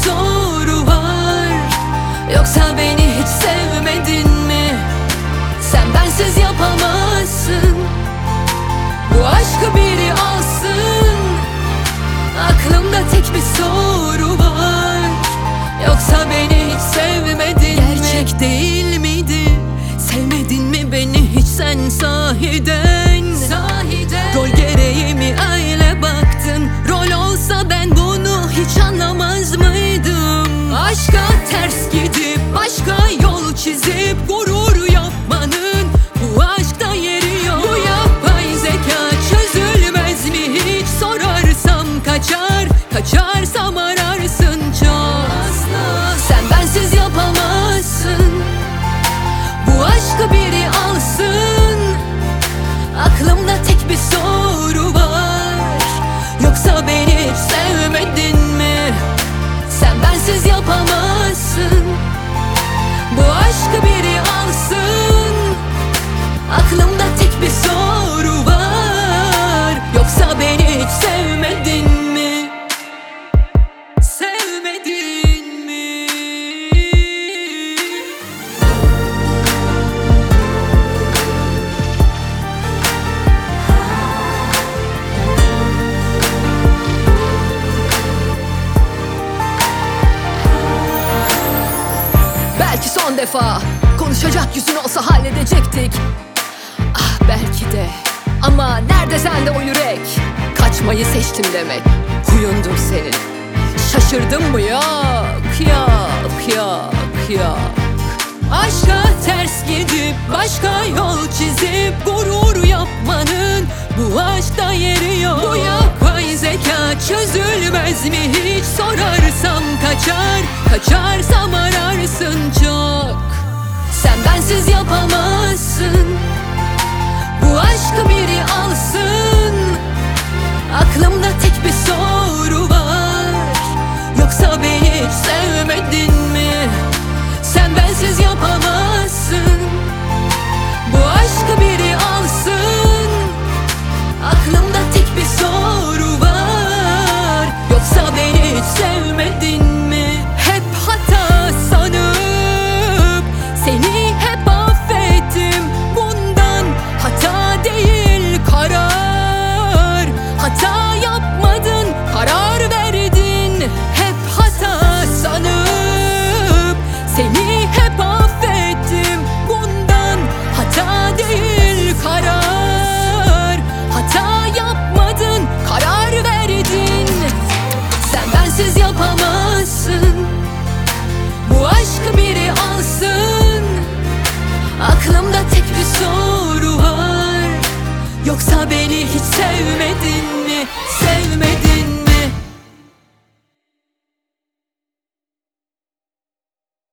soru var. Yoksa beni hiç sevmedin mi? Sen bensiz yapamazsın. Bu aşkı biri alsın. Aklımda tek bir soru var. Yoksa beni hiç sevmedin mi? Gerçek değil miydi? Sevmedin mi beni hiç sen sahiden? Rol gereği mi öyle baktın? Rol olsa ben bunu hiç anlamaz mıydım? Aşka ters gidip başka yol çizip gurur yapmanın bu aşkta yeri yok. Bu yapay zeka çözülmez mi hiç sorarsam kaçar. Kaçarsam ararsın çok. Sen bensiz yapamazsın. Bu aşkı biri alsın. Aklımda tek bir soru var. Yoksa beni hiç sevmedin mi? Sen bensiz yapamazsın. Bu aşkı biri alsın. Aklımda tek bir soru var. Yoksa beni hiç sevmedin mi? Sevmedin mi? Belki son defa konuşacak yüzün olsa halledecektik. Ah belki de. Ama nerede sende o yürek? Kaçmayı seçtim demek huyundur senin. Şaşırdın mı? Yok yok yok yok. Aşka ters gidip başka yol çizip gurur yapmanın bu aşkta yeri yok. Bu yapay zeka çözülmez mi hiç sorarsam kaçar. Kaçarsam ararsın çok. Sen bensiz yapamazsın. Bu aşkı biri alsın. Aklımda tek bir soru var. Yoksa beni hiç sevmedin mi? Sen bensiz yapamazsın. Bu aşkı biri alsın. Aklımda tek bir soru var. Yoksa beni hiç sevmedin mi? Hep hata sanıp seni hep affettim. Bundan hata değil karar. Hata yapmadın, karar verdin. Hep hata sanıp seni hep affettim. Bundan hata değil karar. Hata yapmadın, karar verdin. Sen bensiz yapamazsın. Bu aşkı biri alsın. Aklımda tek bir soru var. Yoksa beni hiç sevmedin